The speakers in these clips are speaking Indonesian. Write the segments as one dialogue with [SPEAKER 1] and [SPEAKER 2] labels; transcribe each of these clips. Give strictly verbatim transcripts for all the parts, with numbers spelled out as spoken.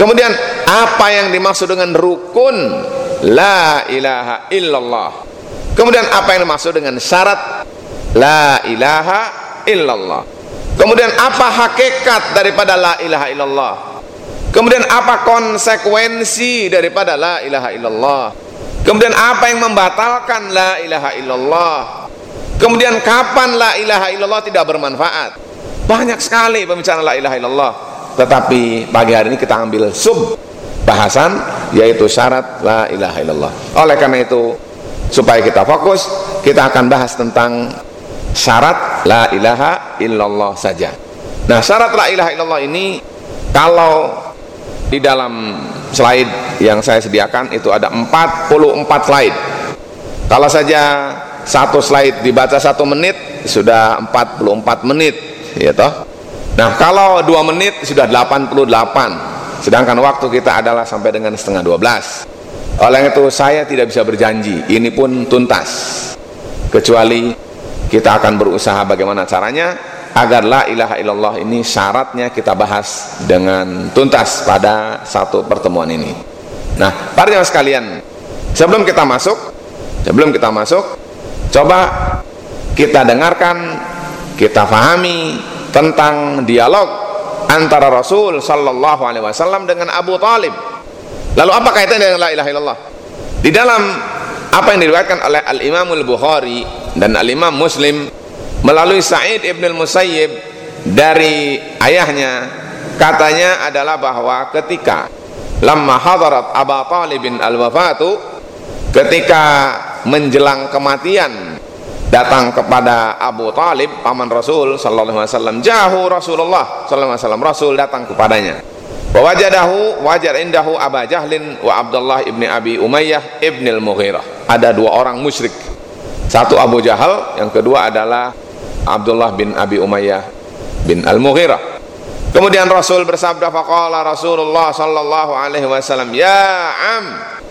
[SPEAKER 1] Kemudian apa yang dimaksud dengan rukun la ilaha illallah? Kemudian apa yang dimaksud dengan syarat la ilaha illallah? Kemudian apa hakikat daripada la ilaha illallah? Kemudian apa konsekuensi daripada la ilaha illallah? Kemudian apa yang membatalkan la ilaha illallah? Kemudian kapan la ilaha illallah tidak bermanfaat? Banyak sekali pembicaraan la ilaha illallah. Tetapi pagi hari ini kita ambil sub bahasan, yaitu syarat la ilaha illallah. Oleh karena itu, supaya kita fokus, kita akan bahas tentang syarat la ilaha illallah saja. Nah, syarat la ilaha illallah ini, kalau di dalam slide yang saya sediakan itu ada empat puluh empat slide. Kalau saja satu slide dibaca satu menit, sudah empat puluh empat menit, ya toh. Nah, kalau dua menit sudah delapan puluh delapan, sedangkan waktu kita adalah sampai dengan setengah dua belas. Oleh itu saya tidak bisa berjanji ini pun tuntas, kecuali kita akan berusaha bagaimana caranya agar la ilaha illallah ini syaratnya kita bahas dengan tuntas pada satu pertemuan ini. Nah, para jemaah sekalian, sebelum kita masuk sebelum kita masuk coba kita dengarkan, kita fahami tentang dialog antara Rasul sallallahu alaihi wasallam dengan Abu Talib. Lalu apa kaitannya dengan la ilaha illallah? Di dalam apa yang diriwayatkan oleh Al-Imam Al-Bukhari dan Al-Imam Muslim melalui Sa'id ibn al-Musayyib dari ayahnya, katanya adalah bahwa ketika lamma hadarat Abu Talibin al-wafatu, ketika menjelang kematian datang kepada Abu Talib paman Rasul sallallahu alaihi wasallam, jahu Rasulullah sallallahu alaihi wasallam, Rasul datang kepadanya. Wa wajadahu wajar indahu Abu Jahlin wa Abdullah ibni Abi Umayyah ibn al-Mughirah. Ada dua orang musyrik. Satu Abu Jahal, yang kedua adalah Abdullah bin Abi Umayyah bin al-Mughirah. Kemudian Rasul bersabda, faqala Rasulullah sallallahu alaihi wasallam, ya am,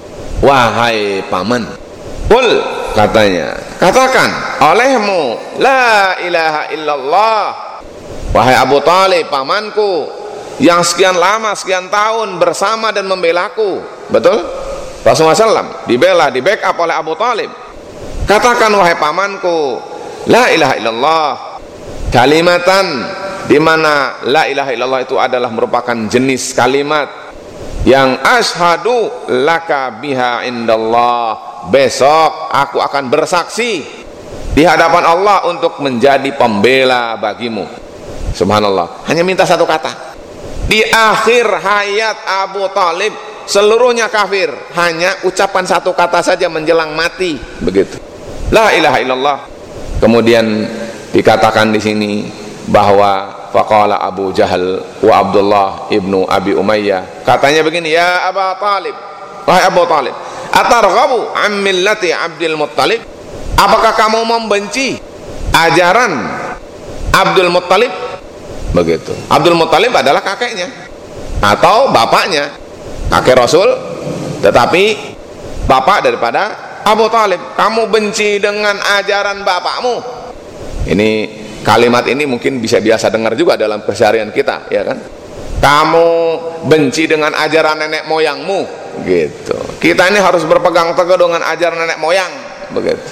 [SPEAKER 1] wahai paman, qul, katanya, katakan olehmu la ilaha illallah, wahai Abu Talib pamanku yang sekian lama, sekian tahun bersama dan membelaku. Betul? Rasulullah shallallahu alaihi wasallam dibela, di backup oleh Abu Talib. Katakan wahai pamanku la ilaha illallah, kalimatan di mana la ilaha illallah itu adalah merupakan jenis kalimat yang ashadu laka biha indallah, besok aku akan bersaksi di hadapan Allah untuk menjadi pembela bagimu. Subhanallah, hanya minta satu kata. Di akhir hayat Abu Talib seluruhnya kafir, hanya ucapan satu kata saja menjelang mati, begitu, la ilaha illallah. Kemudian dikatakan di sini bahwa faqala Abu Jahal wa Abdullah ibnu Abi Umayyah, katanya begini, ya Abu Talib, wahai Abu Talib, atarghabu an millati Abdul Muttalib, apakah kamu membenci ajaran Abdul Muttalib? Begitu. Abdul Muttalib adalah kakeknya atau bapaknya, kakek Rasul, tetapi bapak daripada Abu Talib. Kamu benci dengan ajaran bapakmu. Ini kalimat ini mungkin bisa biasa dengar juga dalam keseharian kita, ya kan? Kamu benci dengan ajaran nenek moyangmu, gitu. Kita ini harus berpegang teguh dengan ajaran nenek moyang, begitu.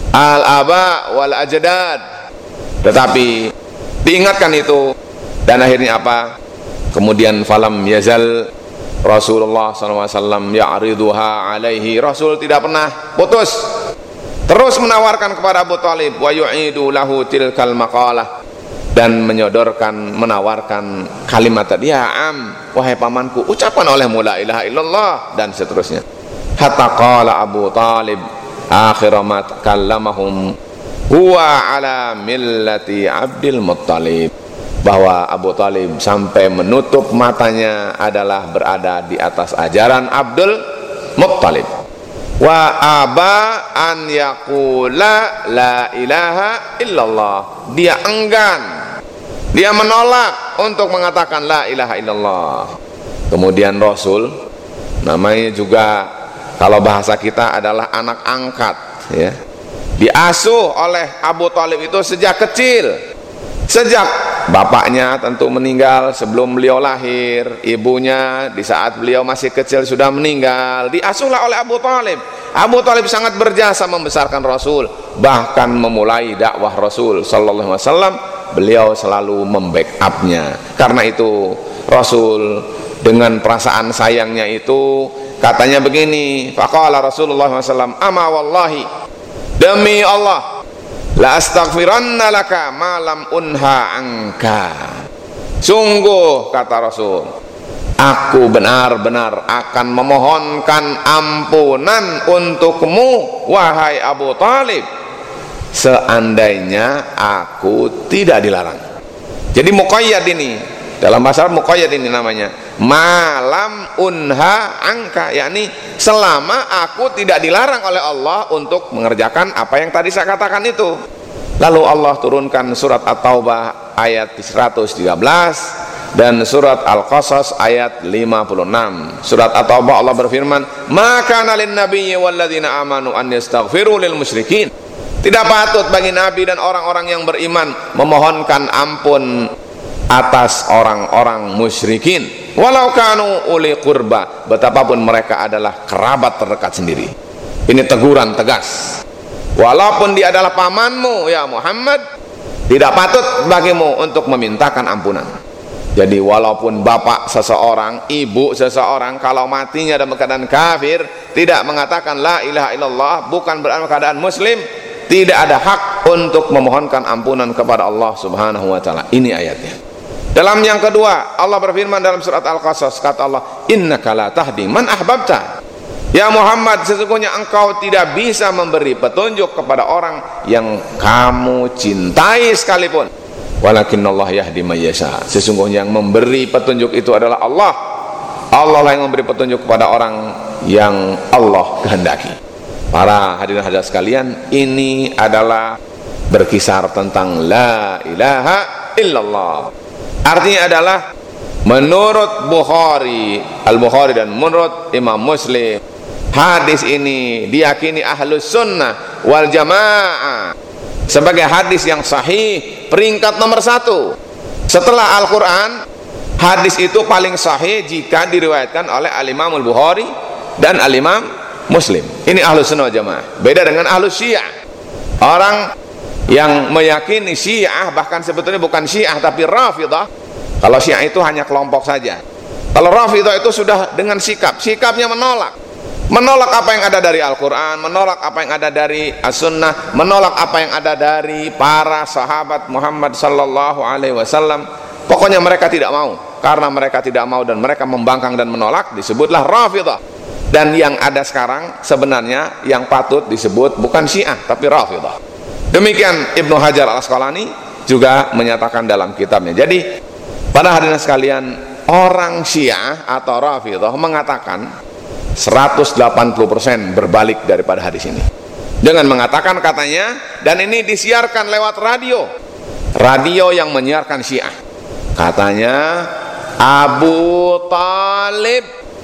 [SPEAKER 1] Al-aba wal ajdad. Tetapi diingatkan itu, dan akhirnya apa? Kemudian falam yazal Rasulullah sallallahu alaihi wasallam ya'riduha alaihi, Rasul tidak pernah putus, terus menawarkan kepada Abu Talib, wa yu'idu lahu tilkal maqalah, dan menyodorkan, menawarkan kalimat tadi, ya am, wahai pamanku, ucapan olehmu la ilaha illallah, dan seterusnya. Hatta qala Abu Talib akhir ma kallamahum huwa ala millati Abdul Muttalib, bahwa Abu Talib sampai menutup matanya adalah berada di atas ajaran Abdul Muttalib. Wa aba an yaqula la ilaha illallah, dia enggan, dia menolak untuk mengatakan la ilaha illallah. Kemudian Rasul, namanya juga kalau bahasa kita adalah anak angkat, ya, diasuh oleh Abu Talib itu sejak kecil, sejak bapaknya tentu meninggal sebelum beliau lahir, ibunya di saat beliau masih kecil sudah meninggal, diasuhlah oleh Abu Thalib. Abu Thalib sangat berjasa membesarkan Rasul, bahkan memulai dakwah Rasul sallallahu alaihi wasallam beliau selalu membackupnya. Karena itu Rasul dengan perasaan sayangnya itu katanya begini, faqala Rasulullah sallallahu alaihi wasallam, ama wallahi, demi Allah, la astaghfiranna laka ma lam unha anka. Sungguh kata Rasul, aku benar-benar akan memohonkan ampunan untukmu wahai Abu Thalib seandainya aku tidak dilarang. Jadi muqayyad ini, dalam bahasa Arab muqayyad ini namanya malam unha angka, yakni selama aku tidak dilarang oleh Allah untuk mengerjakan apa yang tadi saya katakan itu. Lalu Allah turunkan surat At-Taubah ayat seratus tiga belas dan surat Al-Qasas ayat lima puluh enam. Surat At-Taubah Allah berfirman, maka nalin nabiyyi walladzina amanu an yastaghfiru lil musyrikin. Tidak patut bagi nabi dan orang-orang yang beriman memohonkan ampun atas orang-orang musyrikin, walau kanu uli qurba, betapapun mereka adalah kerabat terdekat sendiri. Ini teguran tegas. Walaupun dia adalah pamanmu ya Muhammad, tidak patut bagimu untuk memintakan ampunan. Jadi walaupun bapak seseorang, ibu seseorang, kalau matinya dalam keadaan kafir, tidak mengatakan la ilaha illallah, bukan dalam keadaan muslim, tidak ada hak untuk memohonkan ampunan kepada Allah subhanahu wa ta'ala. Ini ayatnya. Dalam yang kedua, Allah berfirman dalam surat Al-Qasas, kata Allah, innaka la tahdi man ahbabta. Ya Muhammad, sesungguhnya engkau tidak bisa memberi petunjuk kepada orang yang kamu cintai sekalipun. Walakinnallaha yahdi may yasha. Sesungguhnya yang memberi petunjuk itu adalah Allah. Allah lah yang memberi petunjuk kepada orang yang Allah kehendaki. Para hadirin hadirat sekalian, ini adalah berkisar tentang la ilaha illallah. Artinya adalah menurut Bukhari, Al-Bukhari dan menurut Imam Muslim, hadis ini diyakini ahlus sunnah wal jamaah sebagai hadis yang sahih, peringkat nomor satu setelah Al-Quran. Hadis itu paling sahih jika diriwayatkan oleh Al-Imam Al-Bukhari dan Al-Imam Muslim. Ini ahlus sunnah wal jamaah. Beda dengan ahlus syiah, orang yang meyakini syiah, bahkan sebetulnya bukan syiah tapi rafidah. Kalau syiah itu hanya kelompok saja. Kalau rafidah itu sudah dengan sikap, sikapnya menolak menolak apa yang ada dari Al-Quran, menolak apa yang ada dari As-Sunnah, menolak apa yang ada dari para sahabat Muhammad sallallahu alaihi wasallam. Pokoknya mereka tidak mau. Karena mereka tidak mau dan mereka membangkang dan menolak, disebutlah rafidah. Dan yang ada sekarang sebenarnya yang patut disebut bukan syiah tapi rafidah. Demikian Ibnu Hajar Al-Asqalani juga menyatakan dalam kitabnya. Jadi pada hadirin sekalian, orang syiah atau rafidah mengatakan seratus delapan puluh persen berbalik daripada hadis ini dengan mengatakan katanya, dan ini disiarkan lewat radio radio yang menyiarkan syiah, katanya Abu Thalib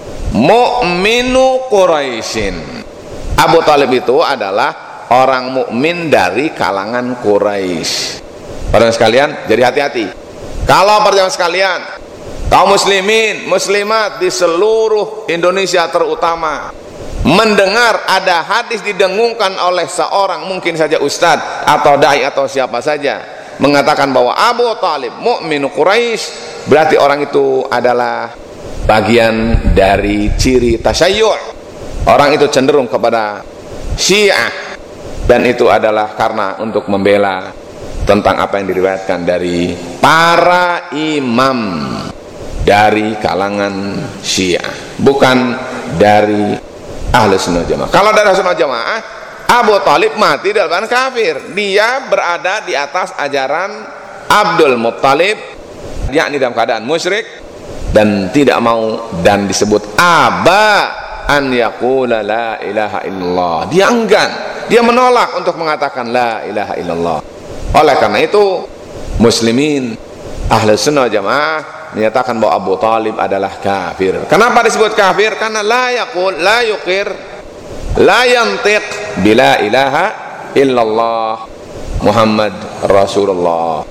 [SPEAKER 1] mu'minu Quraisyin. Abu Thalib itu adalah orang mukmin dari kalangan Quraisy. Para sekalian, jadi hati-hati kalau perjalanan sekalian, kaum muslimin, muslimat di seluruh Indonesia terutama, mendengar ada hadis didengungkan oleh seorang, mungkin saja ustadz atau dai atau siapa saja, mengatakan bahwa Abu Thalib mu'minu Quraisy, berarti orang itu adalah bagian dari ciri tasyayyu'. Orang itu cenderung kepada syiah, dan itu adalah karena untuk membela tentang apa yang diriwayatkan dari para imam dari kalangan syiah, bukan dari ahlus sunnah jamaah. Kalau dari ahlus sunnah jamaah, Abu Thalib mati dalam keadaan kafir, dia berada di atas ajaran Abdul Muttalib, yakni dalam keadaan musyrik dan tidak mau, dan disebut aba an yaqula la ilaha illallah. Dia enggan, dia menolak untuk mengatakan la ilaha illallah. Oleh karena itu muslimin ahlus sunnah jamaah menyatakan bahwa Abu Thalib adalah kafir. Kenapa disebut kafir? Karena la yaqul, la yuqir, la yantiq bila ilaha illallah Muhammad Rasulullah.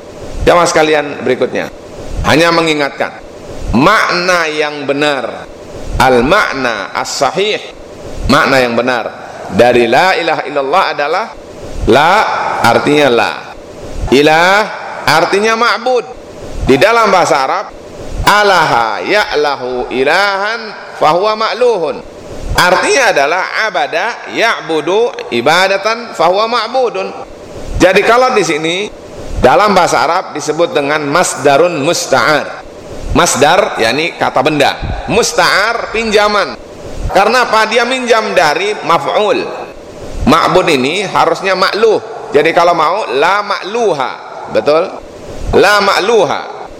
[SPEAKER 1] Jamaah sekalian, berikutnya hanya mengingatkan makna yang benar, al-makna as-sahih, makna yang benar dari la ilaha illallah adalah la artinya la, ilah artinya ma'bud. Di dalam bahasa Arab, alaha ya'lahu ilahan fahuwa ma'luhun, artinya adalah abada ya'budu ibadatan fahuwa ma'budun. Jadi kalau di sini dalam bahasa Arab disebut dengan masdarun musta'ar. Masdar yakni kata benda, musta'ar pinjaman. Karena apa? Dia minjam dari maf'ul. Ma'bud ini harusnya ma'luh. Jadi kalau mau la ma'luha, betul? La ma'luha.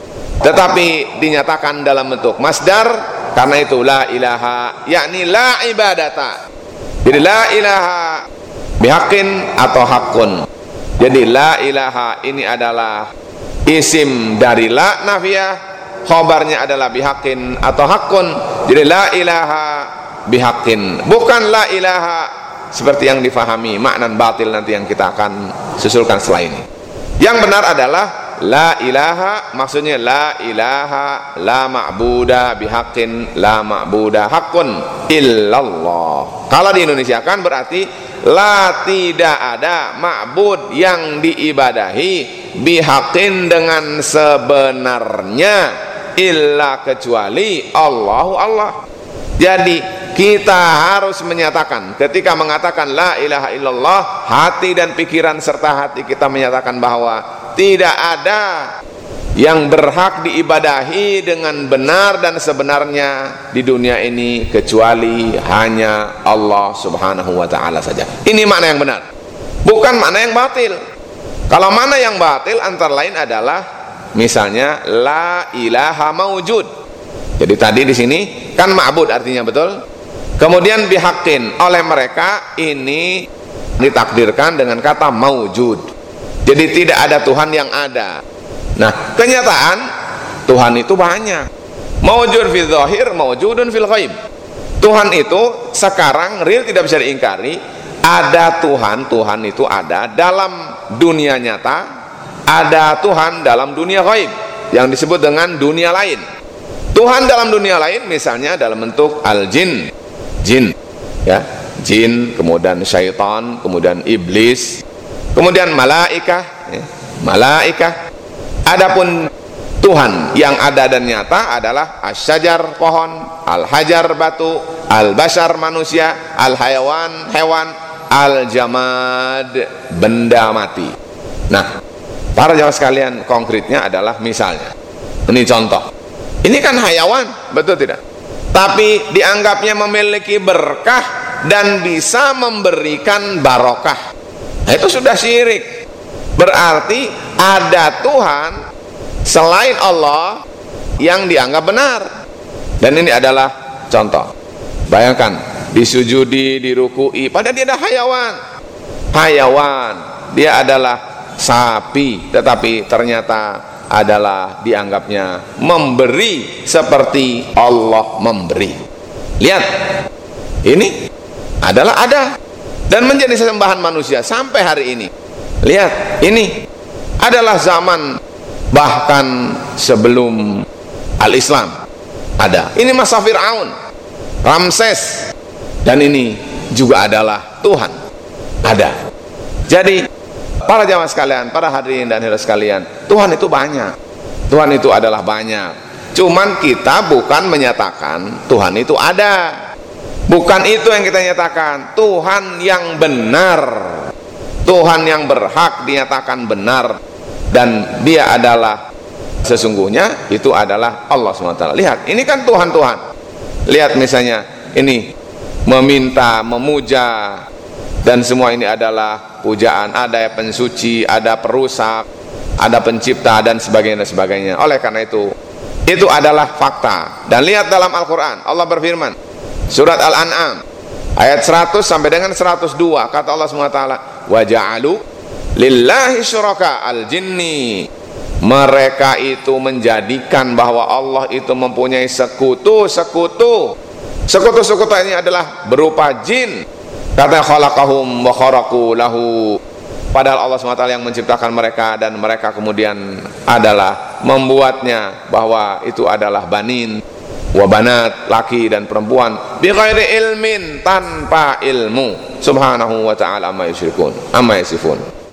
[SPEAKER 1] Tetapi dinyatakan dalam bentuk masdar, karena itu la ilaha yakni la ibadata. Jadi la ilaha bihaqqin atau haqqun. Jadi la ilaha ini adalah isim dari la nafiyah, khobarnya adalah bihaqqin atau haqqun. Jadi la ilaha bihaqqin, bukan la ilaha seperti yang difahami makna batil nanti yang kita akan susulkan setelah ini. Yang benar adalah la ilaha, maksudnya la ilaha la ma'buda bihaqqin, la ma'buda haqqun illallah. Kalau di Indonesia kan berarti la, tidak ada ma'bud yang diibadahi bihaqqin dengan sebenarnya, illa kecuali Allahu Allah. Jadi kita harus menyatakan, ketika mengatakan la ilaha illallah, hati dan pikiran serta hati kita menyatakan bahwa tidak ada yang berhak diibadahi dengan benar dan sebenarnya di dunia ini kecuali hanya Allah subhanahu wa ta'ala saja. Ini makna yang benar, bukan makna yang batil. Kalau makna yang batil antara lain adalah misalnya la ilaha maujud. Jadi tadi di sini kan ma'bud artinya, betul? Kemudian bihaqqin, oleh mereka ini ditakdirkan dengan kata maujud. Jadi tidak ada Tuhan yang ada. Nah, kenyataan Tuhan itu banyak. Maujud fil zahir, maujudun fil ghaib. Tuhan itu sekarang real, tidak bisa diingkari. Ada Tuhan, Tuhan itu ada dalam dunia nyata, ada Tuhan dalam dunia ghaib yang disebut dengan dunia lain. Tuhan dalam dunia lain misalnya dalam bentuk al-jin, jin, ya, jin, kemudian syaitan, kemudian iblis, kemudian malaikah, ya, malaikah. Adapun Tuhan yang ada dan nyata adalah asyajar pohon, al-hajar batu, al-bashar manusia, al-hayawan hewan, al-jamad benda mati. Nah, para jamaah sekalian, konkretnya adalah misalnya, ini contoh, ini kan hayawan, betul tidak? Tapi dianggapnya memiliki berkah dan bisa memberikan barokah. Nah, itu sudah syirik. Berarti ada Tuhan selain Allah yang dianggap benar. Dan ini adalah contoh. Bayangkan, disujudi, dirukui, padahal dia ada hayawan. Hayawan, dia adalah sapi, tetapi ternyata adalah dianggapnya memberi seperti Allah memberi. Lihat, ini adalah ada dan menjadi sesembahan manusia sampai hari ini. Lihat, ini adalah zaman bahkan sebelum al-Islam ada. Ini masa Fir'aun, Ramses, dan ini juga adalah Tuhan ada. Jadi para jamaah sekalian, para hadirin dan hadirat sekalian, Tuhan itu banyak. Tuhan itu adalah banyak. Cuman kita bukan menyatakan Tuhan itu ada. Bukan itu yang kita nyatakan. Tuhan yang benar, Tuhan yang berhak dinyatakan benar, dan dia adalah sesungguhnya itu adalah Allah subhanahu wa taala. Lihat, ini kan Tuhan-Tuhan. Lihat misalnya, ini meminta, memuja, dan semua ini adalah pujaan. Ada pensuci, ada perusak, ada pencipta, dan sebagainya dan sebagainya. Oleh karena itu, itu adalah fakta. Dan lihat dalam Al-Quran, Allah berfirman, surat Al-An'am ayat seratus sampai dengan seratus dua, kata Allah subhanahu wa taala, wa ja'alu lillahi syuraka al-jinni, mereka itu menjadikan bahwa Allah itu mempunyai sekutu-sekutu. Sekutu-sekutu ini adalah berupa jin. Kata khalaqahum wa kharaqu lahu padahal Allah subhanahu wa taala yang menciptakan mereka, dan mereka kemudian adalah membuatnya bahwa itu adalah banin wa banat, laki dan perempuan, bi ghairi ilmin, tanpa ilmu. Subhanahu wa ta'ala amma yusyrikun, amma yasifun.